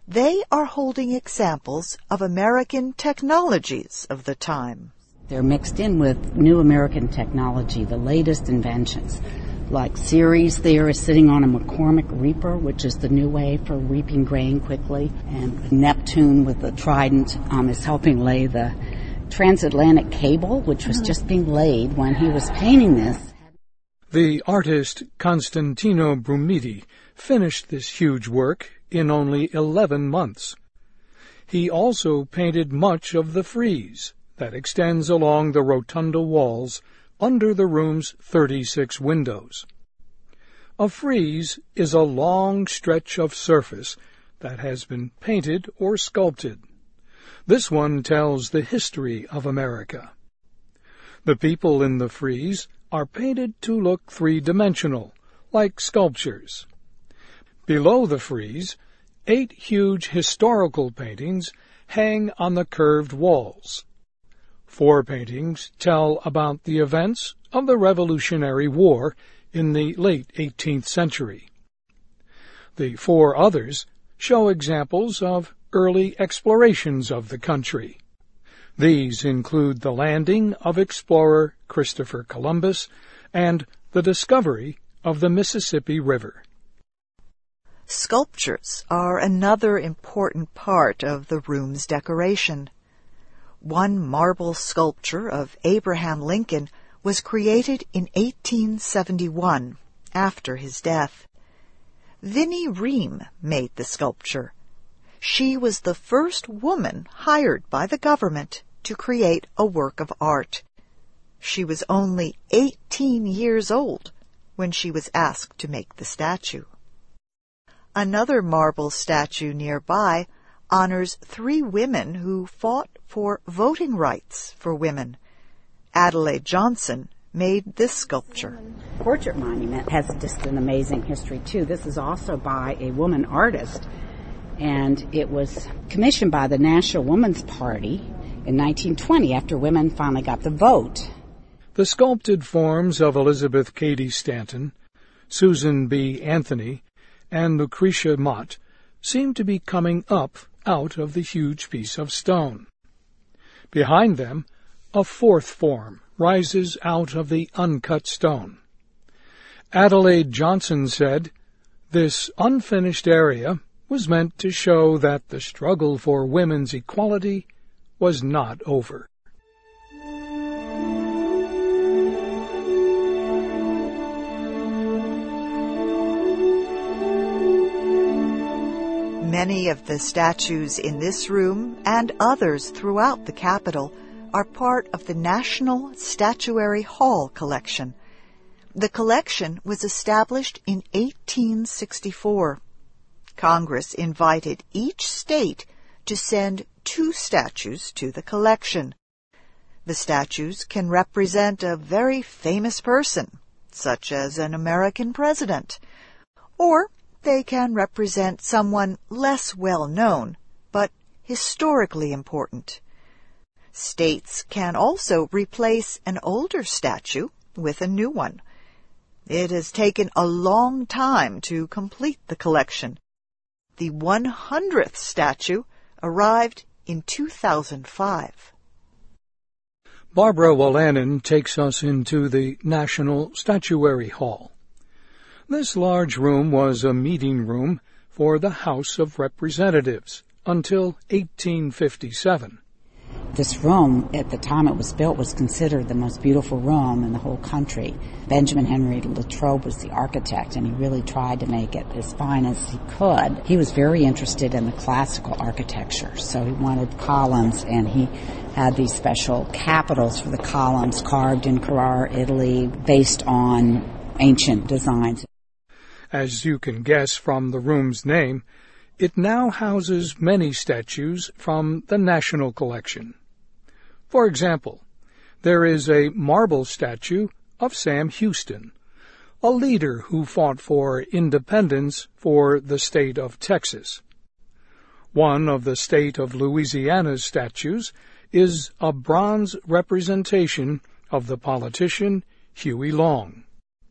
They are holding examples of American technologies of the time. They're mixed in with new American technology, the latest inventions. Like Ceres there is sitting on a McCormick reaper, which is the new way for reaping grain quickly. And Neptune with the trident is helping lay the transatlantic cable, which was just being laid when he was painting this. The artist Constantino Brumidi finished this huge work in only 11 months. He also painted much of the frieze that extends along the rotunda walls under the room's 36 windows. A frieze is a long stretch of surface that has been painted or sculpted. This one tells the history of America. The people in the frieze are painted to look three-dimensional, like sculptures. Below the frieze, 8 huge historical paintings hang on the curved walls. 4 paintings tell about the events of the Revolutionary War in the late 18th century. The 4 others show examples of early explorations of the country. These include the landing of explorer Christopher Columbus and the discovery of the Mississippi River. Sculptures are another important part of the room's decoration. One marble sculpture of Abraham Lincoln was created in 1871, after his death. Vinnie Ream made the sculpture. She was the first woman hired by the government to create a work of art. She was only 18 years old when she was asked to make the statue. Another marble statue nearby honors 3 women who fought for voting rights for women. Adelaide Johnson made this sculpture. The portrait monument has just an amazing history, too. This is also by a woman artist, and it was commissioned by the National Woman's Party in 1920 after women finally got the vote. The sculpted forms of Elizabeth Cady Stanton, Susan B. Anthony, and Lucretia Mott seem to be coming up out of the huge piece of stone. Behind them, a 4th form rises out of the uncut stone. Adelaide Johnson said, "This unfinished area was meant to show that the struggle for women's equality was not over." Many of the statues in this room and others throughout the Capitol are part of the National Statuary Hall collection. The collection was established in 1864. Congress invited each state to send 2 statues to the collection. The statues can represent a very famous person, such as an American president, or they can represent someone less well known, but historically important. States can also replace an older statue with a new one. It has taken a long time to complete the collection. The 100th statue arrived in 2005. Barbara Wolanin takes us into the National Statuary Hall. This large room was a meeting room for the House of Representatives until 1857. This room, at the time it was built, was considered the most beautiful room in the whole country. Benjamin Henry Latrobe was the architect, and he really tried to make it as fine as he could. He was very interested in the classical architecture, so he wanted columns, and he had these special capitals for the columns carved in Carrara, Italy, based on ancient designs. As you can guess from the room's name, it now houses many statues from the National Collection. For example, there is a marble statue of Sam Houston, a leader who fought for independence for the state of Texas. One of the state of Louisiana's statues is a bronze representation of the politician Huey Long.